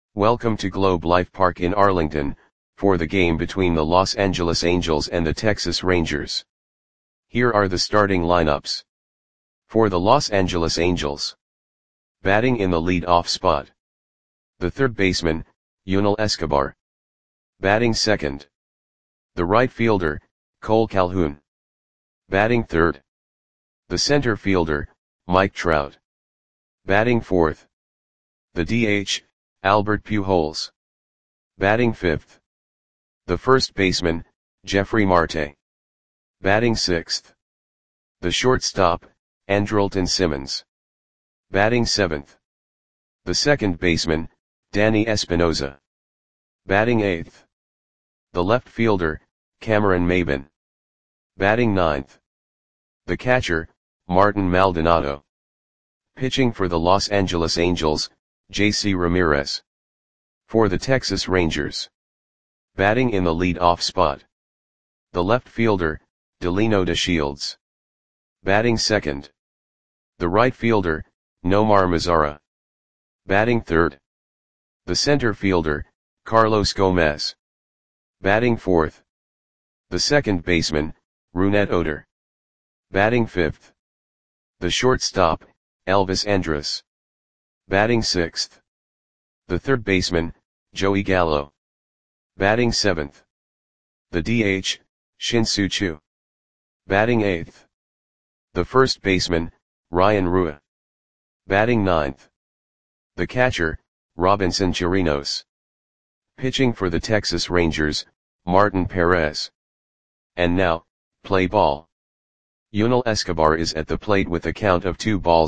Welcome to Globe Life Park in Arlington, for the game between the Los Angeles Angels and the Texas Rangers. Here are the starting lineups. For the Los Angeles Angels. Batting in the lead-off spot. The third baseman, Yunel Escobar. Batting second. The right fielder, Cole Calhoun. Batting third. The center fielder, Mike Trout. Batting fourth. The DH, Albert Pujols. Batting fifth. The first baseman, Jeffrey Marte. Batting sixth. The shortstop, Andrelton Simmons. Batting seventh. The second baseman, Danny Espinosa. Batting eighth. The left fielder, Cameron Maybin. Batting ninth. The catcher, Martin Maldonado. Pitching for the Los Angeles Angels, J.C. Ramirez. For the Texas Rangers. Batting in the lead-off spot. The left fielder, Delino DeShields. Batting second. The right fielder, Nomar Mazara. Batting third. The center fielder, Carlos Gomez. Batting fourth. The second baseman, Rougned Odor. Batting fifth. The shortstop, Elvis Andrus. Batting sixth. The third baseman, Joey Gallo. Batting seventh. The DH, Shin-Soo Choo. Batting eighth. The first baseman, Ryan Rua. Batting ninth. The catcher, Robinson Chirinos. Pitching for the Texas Rangers, Martin Perez. And now, play ball. Yunel Escobar is at the plate with a count of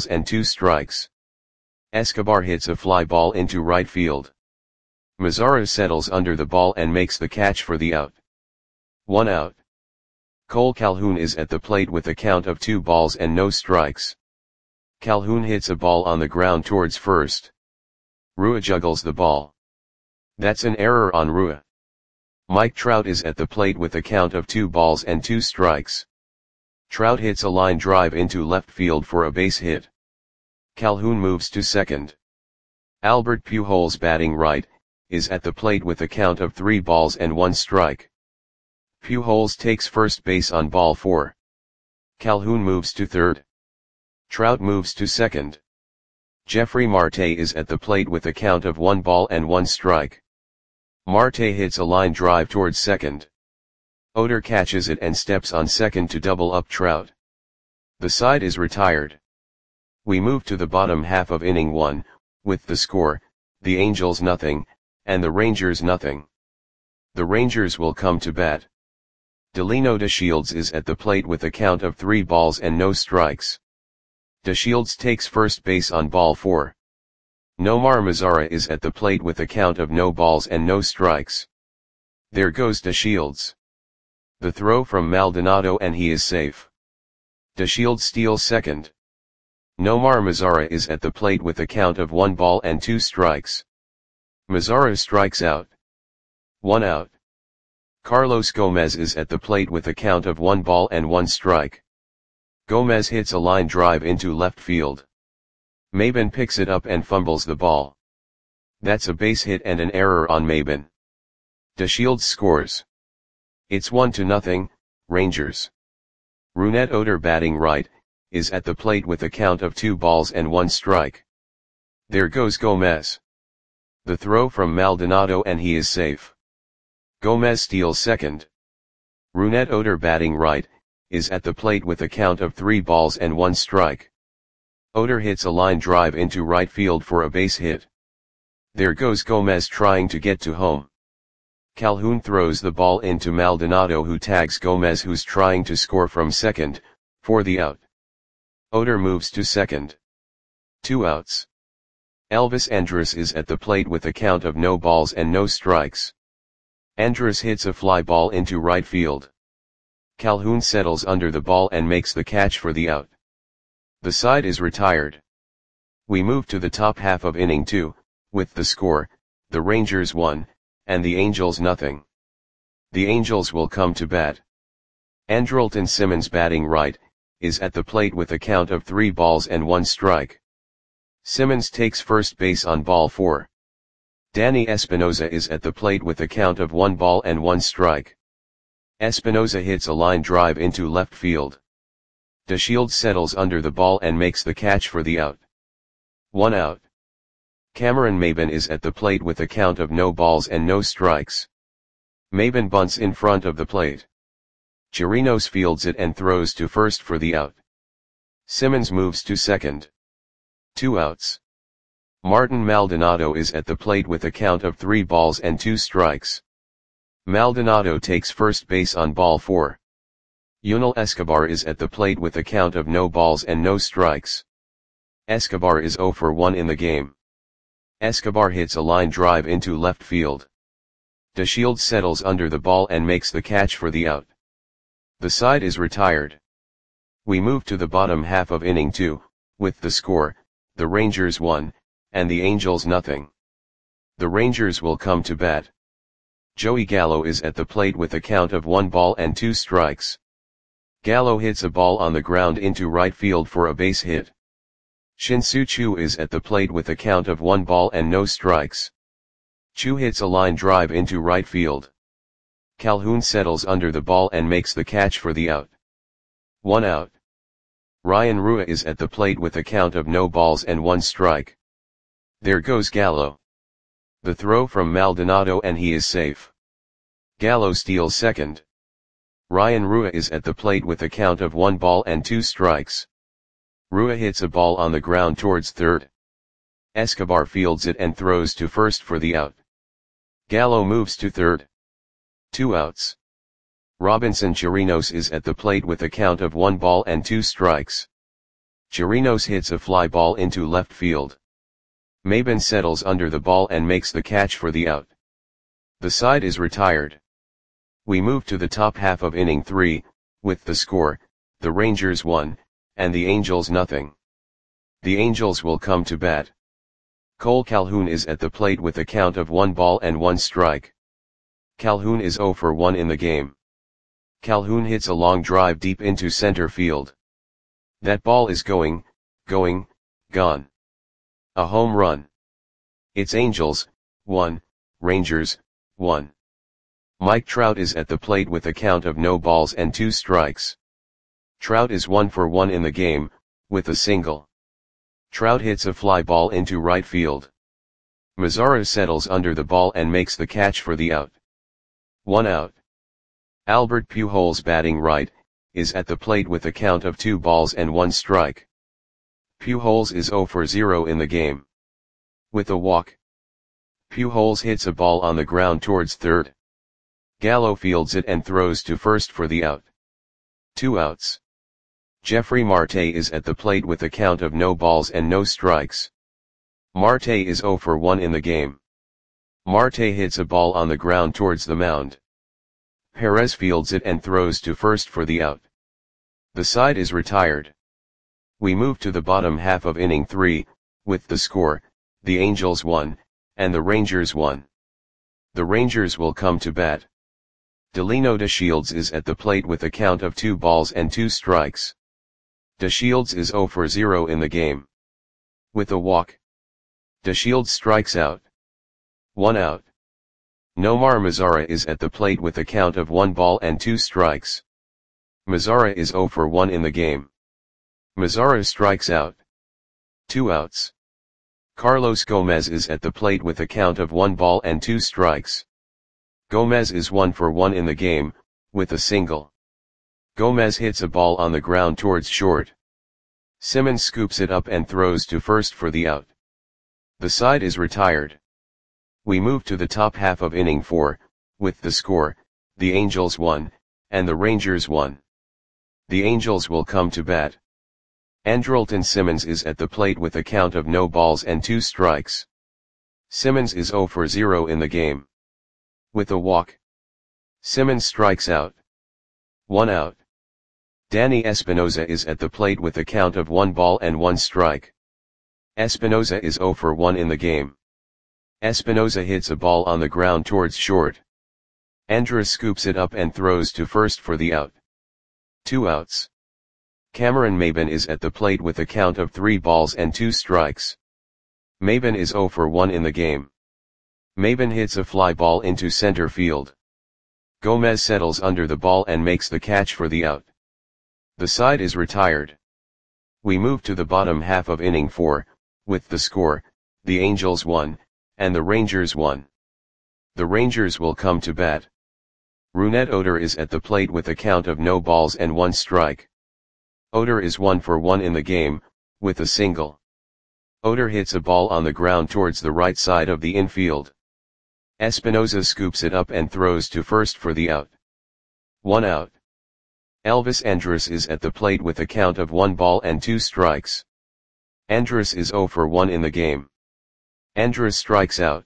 2-2. Escobar hits a fly ball into right field. Mazara settles under the ball and makes the catch for the out. 1 out. Cole Calhoun is at the plate with a count of 2-0. Calhoun hits a ball on the ground towards first. Rua juggles the ball. That's an error on Rua. Mike Trout is at the plate with a count of 2-2. Trout hits a line drive into left field for a base hit. Calhoun moves to second. Albert Pujols, batting right, is at the plate with a count of 3-1. Pujols takes first base on ball 4. Calhoun moves to third. Trout moves to second. Jeffrey Marte is at the plate with a count of 1-1. Marte hits a line drive towards second. Odor catches it and steps on second to double up Trout. The side is retired. We move to the bottom half of inning 1, with the score, the Angels nothing, and the Rangers nothing. The Rangers will come to bat. Delino DeShields is at the plate with a count of 3-0. DeShields takes first base on ball 4. Nomar Mazara is at the plate with a count of 0-0. There goes DeShields. The throw from Maldonado and he is safe. DeShields steals second. Nomar Mazara is at the plate with a count of 1-2. Mazara strikes out. 1 out. Carlos Gomez is at the plate with a count of 1-1. Gomez hits a line drive into left field. Maybin picks it up and fumbles the ball. That's a base hit and an error on Maybin. DeShields scores. It's 1-0, Rangers. Rougned Odor, batting right, is at the plate with a count of 2-1. There goes Gomez. The throw from Maldonado and he is safe. Gomez steals second. Rougned Odor, batting right, is at the plate with a count of 3-1. Odor hits a line drive into right field for a base hit. There goes Gomez trying to get to home. Calhoun throws the ball into Maldonado, who tags Gomez, who's trying to score from second, for the out. Odor moves to second. 2 outs. Elvis Andrus is at the plate with a count of 0-0. Andrus hits a fly ball into right field. Calhoun settles under the ball and makes the catch for the out. The side is retired. We move to the top half of inning 2, with the score, the Rangers 1, and the Angels nothing. The Angels will come to bat. Andrelton Simmons, batting right, is at the plate with a count of 3-1. Simmons takes first base on ball 4. Danny Espinosa is at the plate with a count of 1 ball and 1 strike. Espinosa hits a line drive into left field. DeShields settles under the ball and makes the catch for the out. 1 out. Cameron Maybin is at the plate with a count of no balls and no strikes. Maybin bunts in front of the plate. Chirinos fields it and throws to first for the out. Simmons moves to second. 2 outs. Martin Maldonado is at the plate with a count of 3 balls and 2 strikes. Maldonado takes first base on ball 4. Yunel Escobar is at the plate with a count of no balls and no strikes. Escobar is 0 for 1 in the game. Escobar hits a line drive into left field. DeShields settles under the ball and makes the catch for the out. The side is retired. We move to the bottom half of inning 2, with the score, the Rangers 1, and the Angels nothing. The Rangers will come to bat. Joey Gallo is at the plate with a count of 1 ball and 2 strikes. Gallo hits a ball on the ground into right field for a base hit. Shin-Soo Choo is at the plate with a count of 1 ball and no strikes. Choo hits a line drive into right field. Calhoun settles under the ball and makes the catch for the out. 1 out. Ryan Rua is at the plate with a count of no balls and 1 strike. There goes Gallo. The throw from Maldonado and he is safe. Gallo steals second. Ryan Rua is at the plate with a count of 1 ball and 2 strikes. Rua hits a ball on the ground towards third. Escobar fields it and throws to first for the out. Gallo moves to third. 2 outs. Robinson Chirinos is at the plate with a count of 1 ball and 2 strikes. Chirinos hits a fly ball into left field. Maybin settles under the ball and makes the catch for the out. The side is retired. We move to the top half of inning 3, with the score, the Rangers 1, and the Angels nothing. The Angels will come to bat. Cole Calhoun is at the plate with a count of 1 ball and 1 strike. Calhoun is 0 for 1 in the game. Calhoun hits a long drive deep into center field. That ball is gone. A home run. It's Angels, 1, Rangers, 1. Mike Trout is at the plate with a count of no balls and 2 strikes. Trout is 1 for 1 in the game, with a single. Trout hits a fly ball into right field. Mazara settles under the ball and makes the catch for the out. 1 out. Albert Pujols, batting right, is at the plate with a count of 2 balls and 1 strike. Pujols is 0 for 0 in the game. With a walk. Pujols hits a ball on the ground towards third. Gallo fields it and throws to first for the out. 2 outs. Jeffrey Marte is at the plate with a count of no balls and no strikes. Marte is 0 for 1 in the game. Marte hits a ball on the ground towards the mound. Perez fields it and throws to first for the out. The side is retired. We move to the bottom half of inning 3, with the score, the Angels 1, and the Rangers 1. The Rangers will come to bat. Delino DeShields is at the plate with a count of 2 balls and 2 strikes. DeShields is 0 for 0 in the game. With a walk. DeShields strikes out. 1 out. Nomar Mazara is at the plate with a count of 1 ball and 2 strikes. Mazara is 0 for 1 in the game. Mazara strikes out. 2 outs. Carlos Gomez is at the plate with a count of 1 ball and 2 strikes. Gomez is 1 for 1 in the game, with a single. Gomez hits a ball on the ground towards short. Simmons scoops it up and throws to first for the out. The side is retired. We move to the top half of inning 4, with the score, the Angels 1, and the Rangers 1. The Angels will come to bat. Andrelton Simmons is at the plate with a count of no balls and 2 strikes. Simmons is 0 for 0 in the game. With a walk. Simmons strikes out. 1 out. Danny Espinosa is at the plate with a count of 1 ball and 1 strike. Espinosa is 0 for 1 in the game. Espinosa hits a ball on the ground towards short. Andrus scoops it up and throws to first for the out. 2 outs. Cameron Maybin is at the plate with a count of 3 balls and 2 strikes. Maybin is 0 for 1 in the game. Maben hits a fly ball into center field. Gomez settles under the ball and makes the catch for the out. The side is retired. We move to the bottom half of inning 4, with the score, the Angels 1, and the Rangers 1. The Rangers will come to bat. Rougned Odor is at the plate with a count of no balls and 1 strike. Odor is 1 for 1 in the game, with a single. Odor hits a ball on the ground towards the right side of the infield. Espinosa scoops it up and throws to first for the out. 1 out. Elvis Andrus is at the plate with a count of 1 ball and 2 strikes. Andrus is 0 for 1 in the game. Andrus strikes out.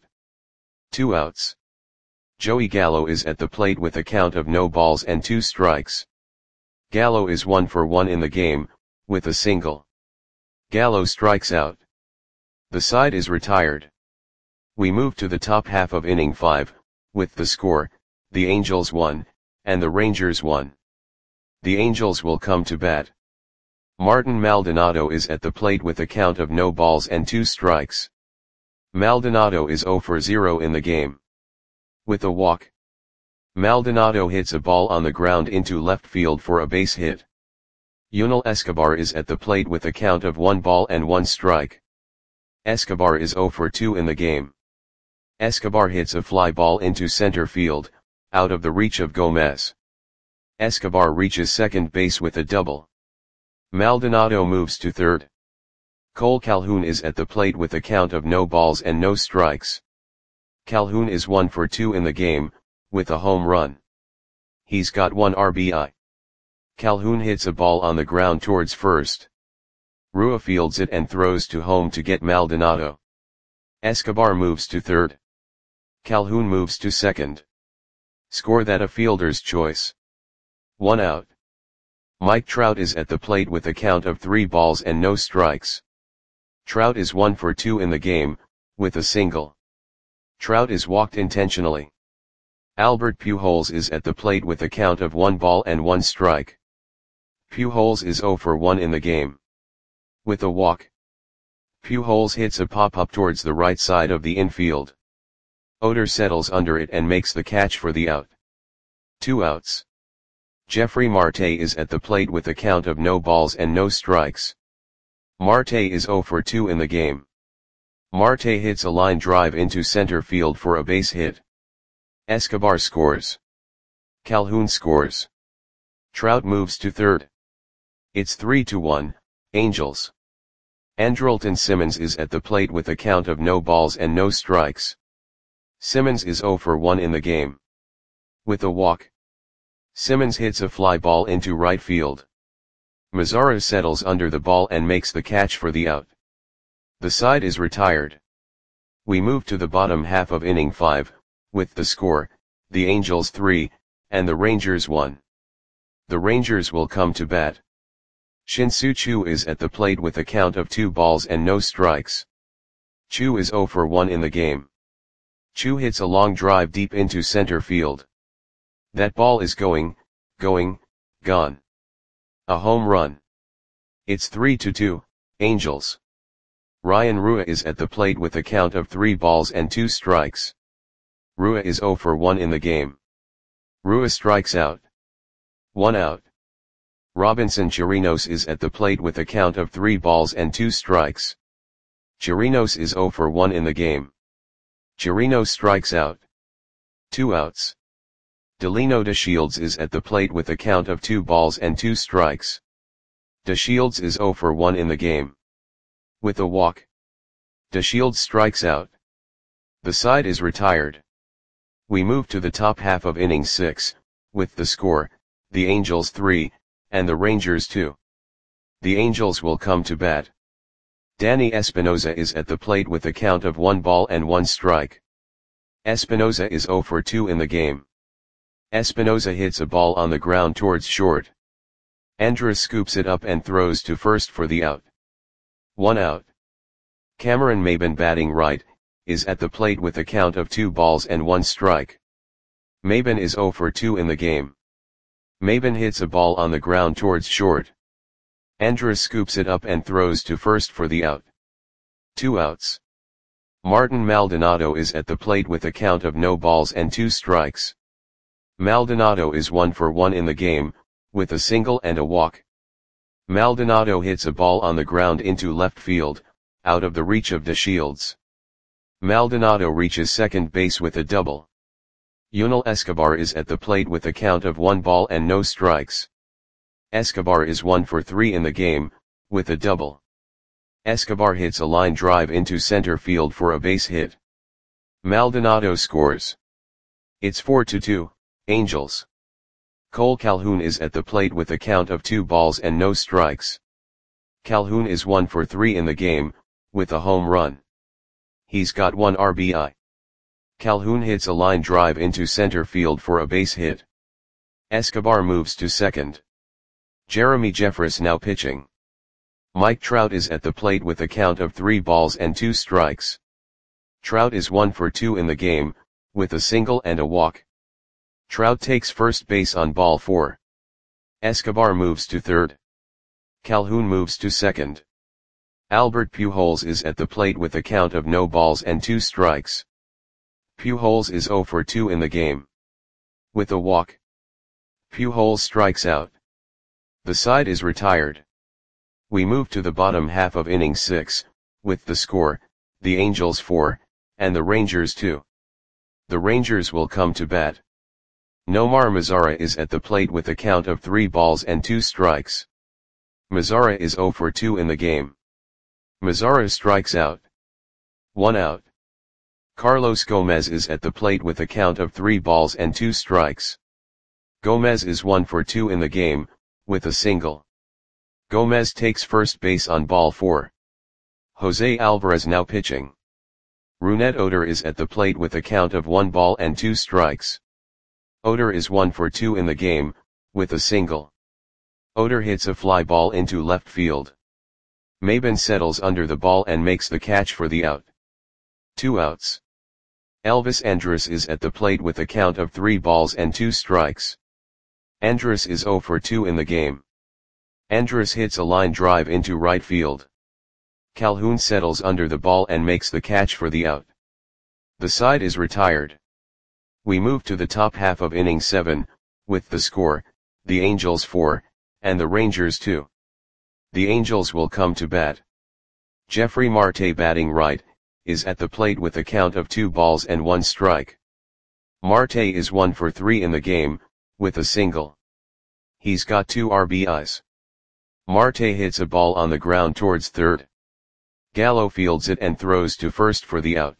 2 outs. Joey Gallo is at the plate with a count of no balls and 2 strikes. Gallo is 1 for 1 in the game, with a single. Gallo strikes out. The side is retired. We move to the top half of inning 5, with the score, the Angels 1, and the Rangers 1. The Angels will come to bat. Martin Maldonado is at the plate with a count of no balls and 2 strikes. Maldonado is 0 for 0 in the game. With a walk, Maldonado hits a ball on the ground into left field for a base hit. Yunel Escobar is at the plate with a count of 1 ball and 1 strike. Escobar is 0 for 2 in the game. Escobar hits a fly ball into center field, out of the reach of Gomez. Escobar reaches second base with a double. Maldonado moves to third. Cole Calhoun is at the plate with a count of no balls and no strikes. Calhoun is 1 for 2 in the game, with a home run. He's got 1 RBI. Calhoun hits a ball on the ground towards first. Rua fields it and throws to home to get Maldonado. Escobar moves to third. Calhoun moves to second. Score that a fielder's choice. 1 out. Mike Trout is at the plate with a count of 3 balls and no strikes. Trout is 1 for 2 in the game, with a single. Trout is walked intentionally. Albert Pujols is at the plate with a count of 1 ball and 1 strike. Pujols is 0 for 1 in the game. With a walk, Pujols hits a pop-up towards the right side of the infield. Odor settles under it and makes the catch for the out. 2 outs. Jeffrey Marte is at the plate with a count of no balls and no strikes. Marte is 0 for 2 in the game. Marte hits a line drive into center field for a base hit. Escobar scores. Calhoun scores. Trout moves to third. It's 3-1, Angels. Andrelton Simmons is at the plate with a count of no balls and no strikes. Simmons is 0 for 1 in the game. With a walk, Simmons hits a fly ball into right field. Mazara settles under the ball and makes the catch for the out. The side is retired. We move to the bottom half of inning 5, with the score, the Angels 3, and the Rangers 1. The Rangers will come to bat. Shin-Soo Choo is at the plate with a count of 2 balls and no strikes. Choo is 0 for 1 in the game. Choo hits a long drive deep into center field. That ball is gone. A home run. It's 3-2, Angels. Ryan Rua is at the plate with a count of 3 balls and 2 strikes. Rua is 0 for 1 in the game. Rua strikes out. 1 out. Robinson Chirinos is at the plate with a count of 3 balls and 2 strikes. Chirinos is 0 for 1 in the game. Chirinos strikes out. 2 outs. Delino DeShields is at the plate with a count of 2 balls and 2 strikes. DeShields is 0 for 1 in the game. With a walk, DeShields strikes out. The side is retired. We move to the top half of inning 6, with the score, the Angels 3, and the Rangers 2. The Angels will come to bat. Danny Espinosa is at the plate with a count of 1 ball and 1 strike. Espinosa is 0 for 2 in the game. Espinosa hits a ball on the ground towards short. Andrus scoops it up and throws to first for the out. 1 out. Cameron Maben, batting right, is at the plate with a count of 2 balls and 1 strike. Maben is 0 for 2 in the game. Maben hits a ball on the ground towards short. Andrus scoops it up and throws to first for the out. 2 outs. Martin Maldonado is at the plate with a count of no balls and 2 strikes. Maldonado is 1 for 1 in the game, with a single and a walk. Maldonado hits a ball on the ground into left field, out of the reach of DeShields. Maldonado reaches second base with a double. Yunel Escobar is at the plate with a count of 1 ball and no strikes. Escobar is 1 for 3 in the game, with a double. Escobar hits a line drive into center field for a base hit. Maldonado scores. It's 4-2, Angels. Cole Calhoun is at the plate with a count of 2 balls and no strikes. Calhoun is 1 for 3 in the game, with a home run. He's got 1 RBI. Calhoun hits a line drive into center field for a base hit. Escobar moves to second. Jeremy Jeffress now pitching. Mike Trout is at the plate with a count of 3 balls and 2 strikes. Trout is 1 for 2 in the game, with a single and a walk. Trout takes first base on ball 4. Escobar moves to third. Calhoun moves to second. Albert Pujols is at the plate with a count of no balls and 2 strikes. Pujols is 0 for 2 in the game. With a walk. Pujols strikes out. The side is retired. We move to the bottom half of inning 6, with the score, the Angels 4, and the Rangers 2. The Rangers will come to bat. Nomar Mazara is at the plate with a count of 3 balls and 2 strikes. Mazara is 0 for 2 in the game. Mazara strikes out. 1 out. Carlos Gomez is at the plate with a count of 3 balls and 2 strikes. Gomez is 1 for 2 in the game, with a single. Gomez takes first base on ball 4. Jose Alvarez now pitching. Rougned Odor is at the plate with a count of 1 ball and 2 strikes. Odor is 1 for 2 in the game, with a single. Odor hits a fly ball into left field. Maben settles under the ball and makes the catch for the out. 2 outs. Elvis Andrus is at the plate with a count of 3 balls and 2 strikes. Andrus is 0 for 2 in the game. Andrus hits a line drive into right field. Calhoun settles under the ball and makes the catch for the out. The side is retired. We move to the top half of inning 7, with the score, the Angels 4, and the Rangers 2. The Angels will come to bat. Jeffrey Marte batting right, is at the plate with a count of 2 balls and 1 strike. Marte is 1 for 3 in the game, with a single. He's got 2 RBIs. Marte hits a ball on the ground towards third. Gallo fields it and throws to first for the out.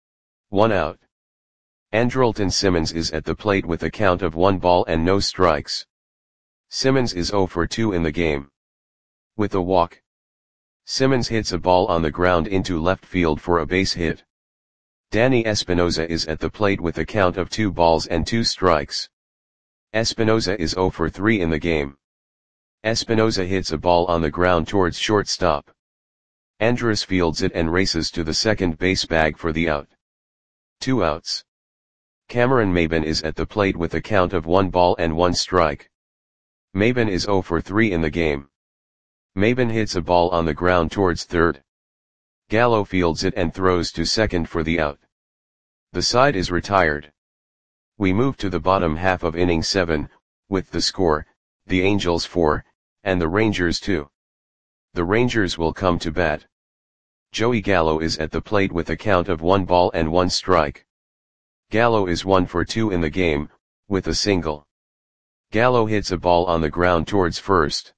1 out. Andrelton Simmons is at the plate with a count of 1 ball and no strikes. Simmons is 0 for 2 in the game. With a walk. Simmons hits a ball on the ground into left field for a base hit. Danny Espinosa is at the plate with a count of 2 balls and 2 strikes. Espinosa is 0 for 3 in the game. Espinosa hits a ball on the ground towards shortstop. Andrus fields it and races to the second base bag for the out. 2 outs. Cameron Maben is at the plate with a count of 1 ball and 1 strike. Maben is 0 for 3 in the game. Maben hits a ball on the ground towards third. Gallo fields it and throws to second for the out. The side is retired. We move to the bottom half of inning 7, with the score, the Angels 4, and the Rangers 2. The Rangers will come to bat. Joey Gallo is at the plate with a count of 1 ball and 1 strike. Gallo is 1 for 2 in the game, with a single. Gallo hits a ball on the ground towards first.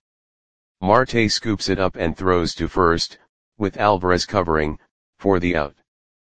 Marte scoops it up and throws to first, with Alvarez covering, for the out.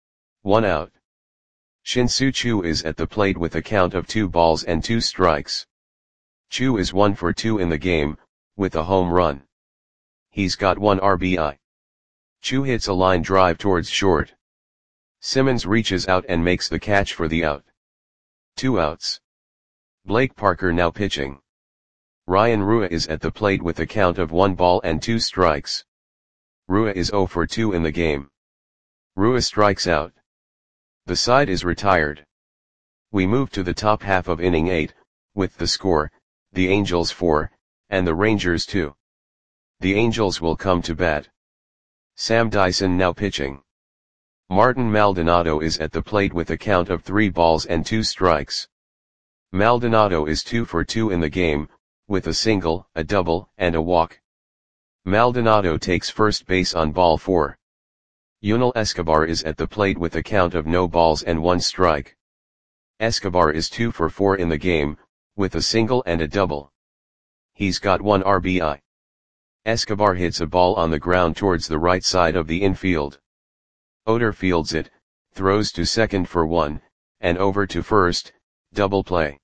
1 out. Shin-Soo Choo is at the plate with a count of 2 balls and 2 strikes. Choo is 1 for 2 in the game, with a home run. He's got 1 RBI. Choo hits a line drive towards short. Simmons reaches out and makes the catch for the out. 2 outs. Blake Parker now pitching. Ryan Rua is at the plate with a count of 1 ball and 2 strikes. Rua is 0 for 2 in the game. Rua strikes out. The side is retired. We move to the top half of inning 8, with the score, the Angels 4, and the Rangers 2. The Angels will come to bat. Sam Dyson now pitching. Martin Maldonado is at the plate with a count of 3 balls and 2 strikes. Maldonado is 2 for 2 in the game, with a single, a double, and a walk. Maldonado takes first base on ball 4. Yunel Escobar is at the plate with a count of no balls and 1 strike. Escobar is 2 for 4 in the game, with a single and a double. He's got 1 RBI. Escobar hits a ball on the ground towards the right side of the infield. Oder fields it, throws to second for 1, and over to first, double play.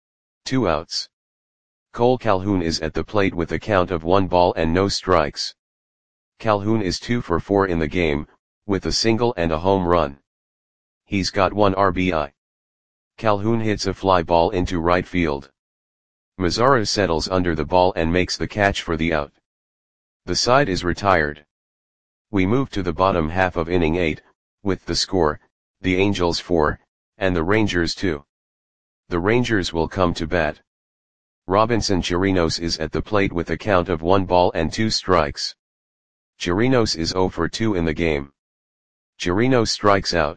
2 outs. Cole Calhoun is at the plate with a count of 1 ball and no strikes. Calhoun is 2 for 4 in the game, with a single and a home run. He's got 1 RBI. Calhoun hits a fly ball into right field. Mazara settles under the ball and makes the catch for the out. The side is retired. We move to the bottom half of inning 8, with the score, the Angels 4, and the Rangers 2. The Rangers will come to bat. Robinson Chirinos is at the plate with a count of 1 ball and 2 strikes. Chirinos is 0 for 2 in the game. Chirinos strikes out.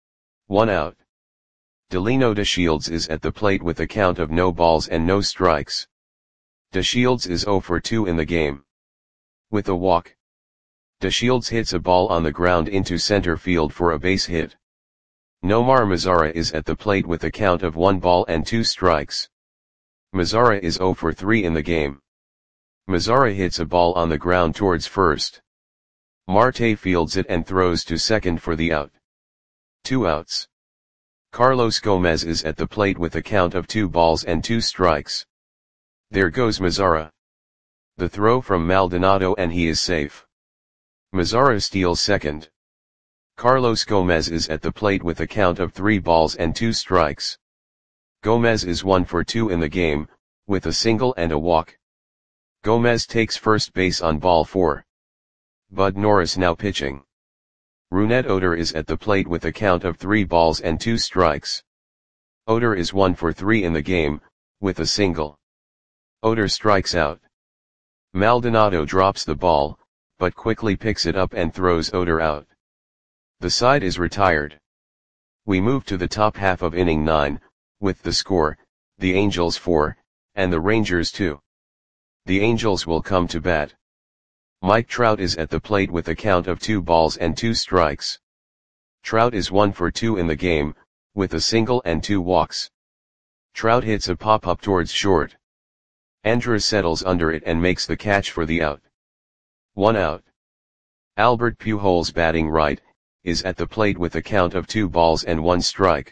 1 out. Delino DeShields is at the plate with a count of no balls and no strikes. DeShields is 0 for 2 in the game. With a walk. DeShields hits a ball on the ground into center field for a base hit. Nomar Mazara is at the plate with a count of 1 ball and 2 strikes. Mazara is 0 for 3 in the game. Mazara hits a ball on the ground towards first. Marte fields it and throws to second for the out. 2 outs. Carlos Gomez is at the plate with a count of 2 balls and 2 strikes. There goes Mazara. The throw from Maldonado and he is safe. Mazara steals second. Carlos Gomez is at the plate with a count of 3 balls and 2 strikes. Gomez is 1 for 2 in the game, with a single and a walk. Gomez takes first base on ball 4. Bud Norris now pitching. Rougned Odor is at the plate with a count of 3 balls and 2 strikes. Odor is 1 for 3 in the game, with a single. Odor strikes out. Maldonado drops the ball, but quickly picks it up and throws Odor out. The side is retired. We move to the top half of inning 9, with the score, the Angels 4, and the Rangers 2. The Angels will come to bat. Mike Trout is at the plate with a count of 2 balls and 2 strikes. Trout is 1 for 2 in the game, with a single and 2 walks. Trout hits a pop-up towards short. Andrus settles under it and makes the catch for the out. 1 out. Albert Pujols, batting right, is at the plate with a count of 2 balls and 1 strike.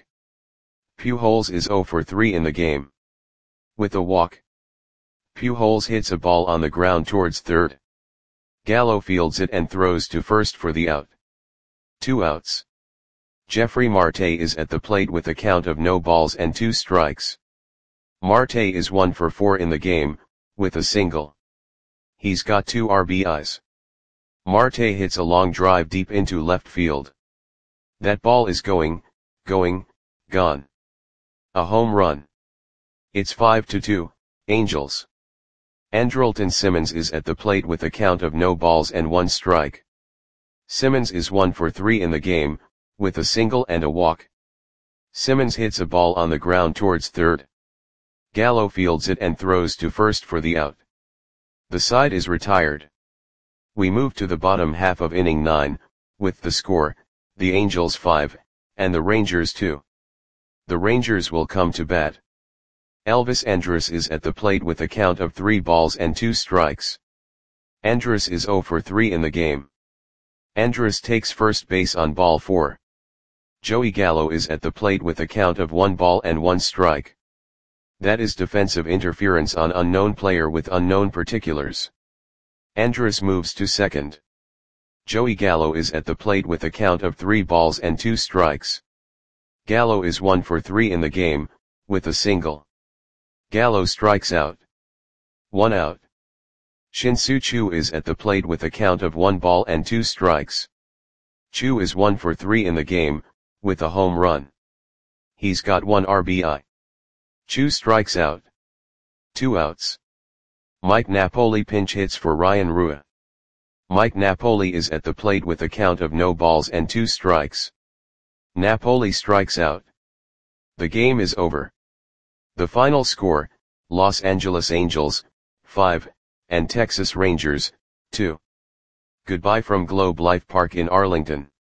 Pujols is 0 for 3 in the game. With a walk. Pujols hits a ball on the ground towards third. Gallo fields it and throws to first for the out. 2 outs. Jeffrey Marte is at the plate with a count of no balls and 2 strikes. Marte is 1 for 4 in the game, with a single. He's got 2 RBIs. Marte hits a long drive deep into left field. That ball is going, gone. A home run. It's 5-2, Angels. Andrelton Simmons is at the plate with a count of no balls and 1 strike. Simmons is 1 for 3 in the game, with a single and a walk. Simmons hits a ball on the ground towards third. Gallo fields it and throws to first for the out. The side is retired. We move to the bottom half of inning 9, with the score, the Angels 5, and the Rangers 2. The Rangers will come to bat. Elvis Andrus is at the plate with a count of 3 balls and 2 strikes. Andrus is 0 for 3 in the game. Andrus takes first base on ball 4. Joey Gallo is at the plate with a count of 1 ball and 1 strike. That is defensive interference on unknown player with unknown particulars. Andrus moves to second. Joey Gallo is at the plate with a count of 3 balls and 2 strikes. Gallo is 1 for 3 in the game, with a single. Gallo strikes out. 1 out. Shin-Soo Choo is at the plate with a count of 1 ball and 2 strikes. Choo is 1 for 3 in the game, with a home run. He's got 1 RBI. Choo strikes out. 2 outs. Mike Napoli pinch hits for Ryan Rua. Mike Napoli is at the plate with a count of no balls and 2 strikes. Napoli strikes out. The game is over. The final score, Los Angeles Angels, 5, and Texas Rangers, 2. Goodbye from Globe Life Park in Arlington.